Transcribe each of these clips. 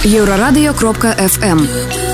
Еўрарадыё.FM.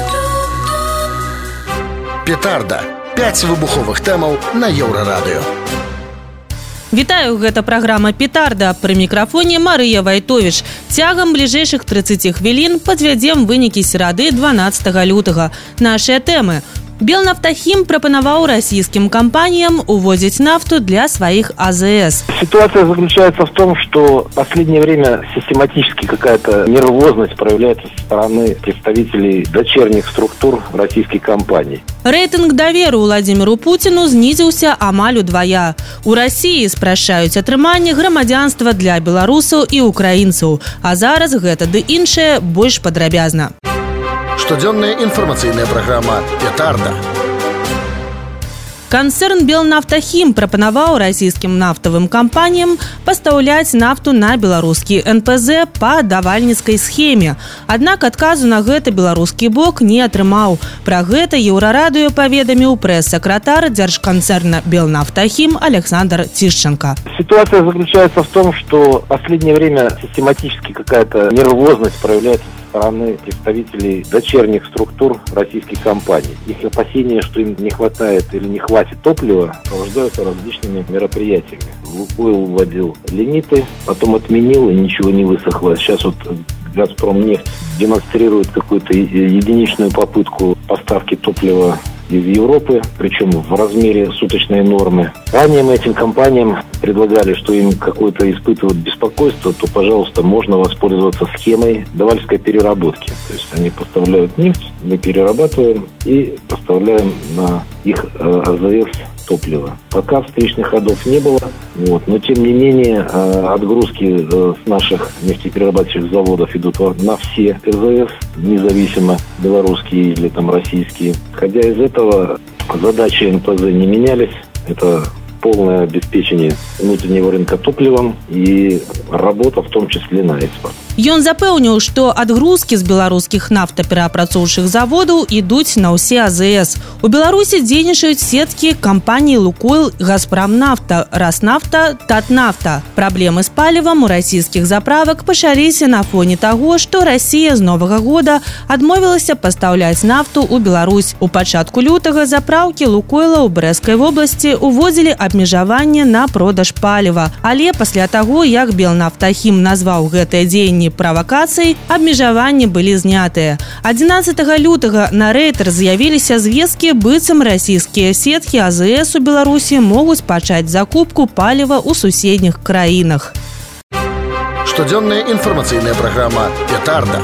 Петарда. 5 выбуховых тэмаў на Еўрарадыё. Вітаю, гэта праграма «Петарда». Пры мікрафоне Марыя Вайтовіч. Цягам бліжэйшых 30 хвілін падвядзем вынікі серады 12 лютага. Нашыя тэмы. Белнафтахим прапанаваў российским компаниям увозить нафту для своих АЗС. Ситуация заключается в том, что в последнее время систематически какая-то нервозность проявляется со стороны представителей дочерних структур российских компаний. Рэйтынг даверу Владимиру Путину знізіўся амаль удвая. У России спрашаюць атрыманне грамадзянства для беларусаў і украінцаў. А зараз гэта ды іншае больш падрабязна. Штодзённая інфармацыйная праграма «Петарда». Канцэрн «Белнафтахим» прапанаваў расійскім нафтавым кампаніям пастаўляць нафту на беларускі НПЗ па давальніцкай схеме. Аднак адказу на гэта беларускі бок не атрымаў. Пра гэта Еўрарадыё паведаміў прэс-сакратар дзяржканцэрна «Белнафтахим» Александр Тишченко. Ситуация заключается в том, что в последнее время систематически какая-то нервозность проявляется со стороны представителей дочерних структур российских компаний. Их опасения, что им не хватает или не хватит топлива, сопровождаются различными мероприятиями. Лукойл вводил лимиты, потом отменил, и ничего не высохло. Сейчас вот «Газпромнефть» демонстрирует какую-то единичную попытку поставки топлива из Европы, причем в размере суточной нормы. Ранее мы этим компаниям предлагали, что им какое-то испытывают беспокойство, то, пожалуйста, можно воспользоваться схемой давальской переработки. То есть они поставляют нефть, мы перерабатываем и поставляем на их АЗС топлива. Пока встречных ходов не было, но тем не менее отгрузки с наших нефтеперерабатывающих заводов идут на все АЗС, независимо белорусские или там российские. Исходя из этого, задачи НПЗ не менялись. Это полное обеспечение внутреннего рынка топливом и работа в том числе на экспорт. Ён запэўніў, што адгрузкі з беларускіх нафтаперапрацоўчых заводаў ідуць на ўсе АЗС. У Беларусі дзейнічаюць сеткі кампаній «Лукойл», «Газпромнафта», «Роснафта», «Татнафта». Праблемы з палівам у расійскіх заправак пачаліся на фоне таго, што Расія з новага года адмовілася пастаўляць нафту ў Беларусь. У пачатку лютага заправкі «Лукойла» ў Брэсцкай вобласці уводзілі абмежаванне на продаж паліва. Але пасля таго, як Белнафтахим назваў гэтае дзеянне правакацый, абмежаванні былі знятыя. 11 лютага на рэйтер з'явіліся звесткі, быццам расійскія сеткі АЗС у Беларусі могуць пачаць закупку паліва ў суседніх краінах. Штодзённая інфармацыйная праграма «Петарда».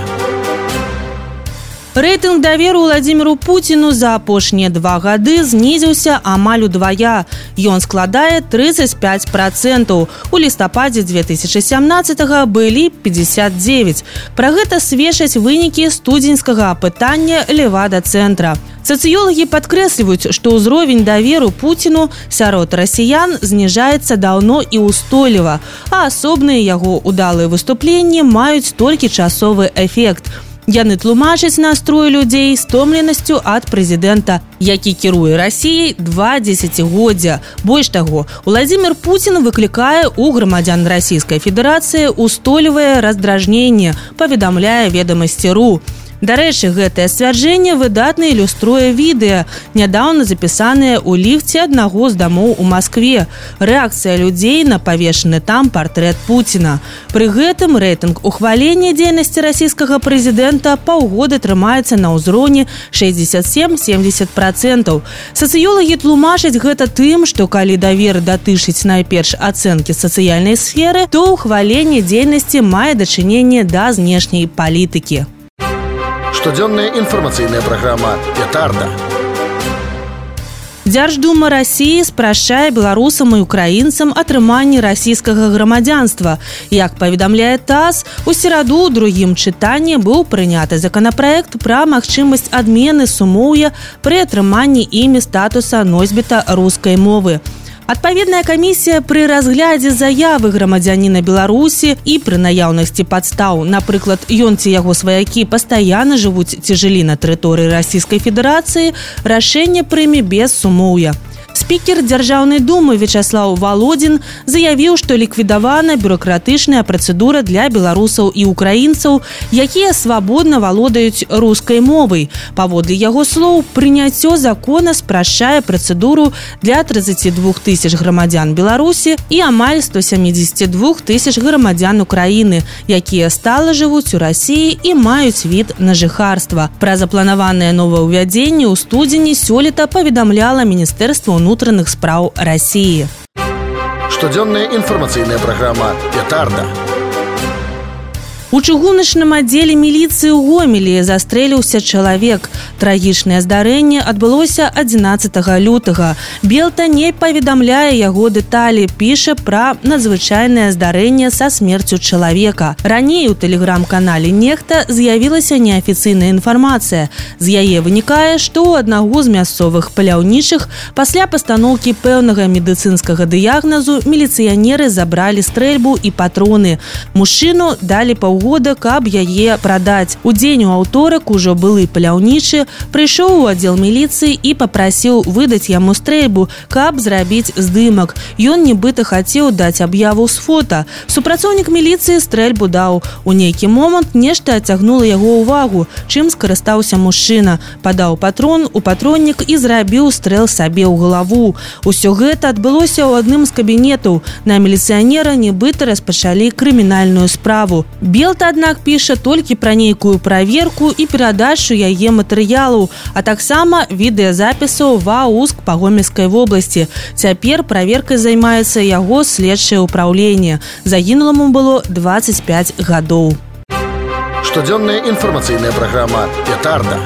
Рэйтынг даверу Владимиру Путину за апошнія 2 гады знізіўся амаль удвая. Ён складае 35%. У лістападзе 2017-го былі 59%. Пра гэта сведчаць вынікі студзеньскага апытання Левада-цэнтра. Сацыёлагі падкрэсліваюць, што ўзровень даверу Путіну сярод расіян зніжаецца даўно і ўстойліва, а асобныя яго удалыя выступленні маюць толькі часовы эфект. Яны тлумачаць настрой людзей стомленасцю ад прэзідэнта, які кіруе Расіяй 2 дзесяцігоддзя. Больш таго, Владимир Путин выклікае ў грамадзян Расійскай Федэрацыі ўстойлівае раздражненне, паведамляе «Ведамасці.ру». Дарэчы, гэтае сцвярджэнне выдатна ілюструе відэа, нядаўна запісанае ў ліфце аднаго з дамоў у Маскве. Рэакцыя людзей на павешаны там партрэт Пуціна. Пры гэтым рэйтынг ухвалення дзейнасці расійскага прэзідэнта паўгода трымаецца на ўзроўні 67-70%. Сацыёлагі тлумачаць гэта тым, што калі давер датычыць найперш ацэнкі сацыяльнай сферы, то ухваленне дзейнасці мае дачыненне да знешняй палітыкі. Штодзённая інфармацыйная праграма «Петарда». Дзярждума Расіі спрашчае беларусам і украінцам атрыманне расійскага грамадзянства. Як паведамляе ТАСС, у сераду ў другім чытанні быў прыняты законапраект пра магчымасць адмены сумоўя пры атрыманні імі статуса носьбіта рускай мовы. Адпаведная камісія пры разглядзе заявы грамадзяніна Беларусі і пры наяўнасці падстаў, напрыклад, ён ці яго сваякі пастаянна жывуць ці жылі на тэрыторыі Расійскай Федэрацыі, рашэнне прыме без сумоўя. З Спікер Дзяржаўнай думы Вячаслаў Валодзін заявіў, што ліквідавана бюракратычная працэдура для беларусаў і украінцаў, якія свабодна валодаюць рускай мовай. Паводле яго слоў, прыняццё закона спрашчае працэдуру для 32 тысяч грамадзян Беларусі і амаль 172 тысяч грамадзян Украіны, якія стала жывуць у Расіі і маюць від на жыхарства. Пра запланаванае новаўвядзенне ў студзені сёлета паведамляла Міністэрства ўнутраных спраў Расіі. Штодзённая інфармацыйная праграма «Петарда». У чыгуначным аддзеле міліцыі ў Гомелі застрэліўся чалавек. Трагічнае здарэнне адбылося 11 лютага. Белта не паведамляе яго дэталі, піша пра надзвычайнае здарэнне са смерцю чалавека. Раней у тэлеграм-канале «Нехта» з'явілася неафіцыйная інфармацыя. З яе вынікае, што ў аднаго з мясцовых паляўнічых пасля пастаноўкі пэўнага медыцынскага дыягназу міліцыянеры забралі стрэльбу і патроны. Мужчыну далі паўгода, каб яе прадаць. У дзень у аўторак ужо былы паляўнічы прыйшоў у аддзел міліцыі і папрасіў выдаць яму стрэльбу, каб зрабіць здымак. Ён нібыта хацеў даць аб'яву з фота. Супрацоўнік міліцыі стрэльбу даў. У нейкі момант нешта адцягнула яго ўвагу, чым скарыстаўся мужчына. Падаў патрон у патроннік і зрабіў стрэл сабе ў галаву. Усё гэта адбылося ў адным з кабінетаў. На міліцыянера нібыта распачалі крымінальную справу. Белта, аднак, піша толькі пра нейкую праверку і перадачу яе матэрыялаў, а таксама відэазапісаў ва УСК па Гомельскай вобласці. Цяпер праверкай займаецца яго следчае ўпраўленне. Загінуламу было 25 гадоў. Штодзённая інфармацыйная праграма «Петарда».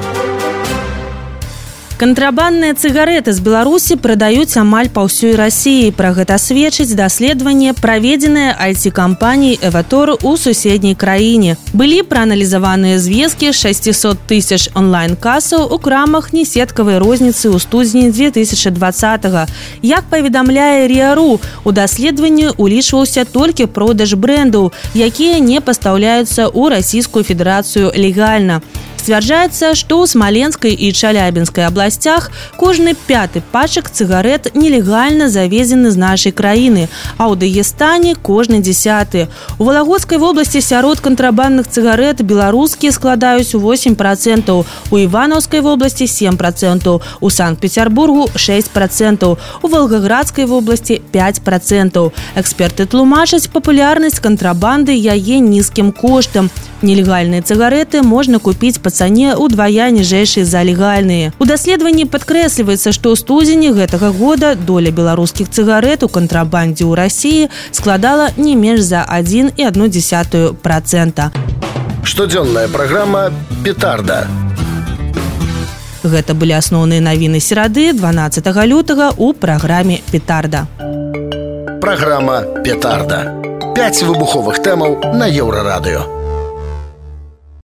Кантрабандныя цыгарэты з Беларусі прадаюць амаль па ўсёй Расіі. Пра гэта сведчыць даследаванне, праведзенае IT-кампаніяй «Эватор» у суседняй краіне. Былі прааналізаваныя звесткі 600 тысяч онлайн-касаў у крамах несеткавай розніцы ў студзені 2020-го. Як паведамляе РИА.ру, у даследаванні улічваўся толькі продаж брэндаў, якія не пастаўляюцца ў Расійскую Федэрацыю легальна. Сцвярджаецца, што ў Смаленскай і Чалябінскай абласцях кожны 5-ы пачак цыгарэт нелегальна завезены з нашай краіны, а ў Дагестане кожны 10-ы. У Валагодскай вобласці сярод кантрабандных цыгарэт беларускія складаюць 8%, у Іванаўскай вобласці 7%, у Санкт-Петербургу 6%, у Волгоградскай вобласці 5%. Эксперты тлумачаць папулярнасць кантрабанды яе нізкім коштам. Нелегальныя цыгарэты можна купіць па цане ўдвая ніжэйшай за легальныя. У даследаванні падкрэсліваецца, што ў студзені гэтага года доля беларускіх цыгарэт у кантрабандзе ў Расіі складала не менш за 1,1%. Штодзённая праграма «Петарда». Гэта былі асноўныя навіны серады 12 лютага ў праграме «Петарда». Праграма «Петарда». 5 выбуховых тэмаў на Еўрарадыё.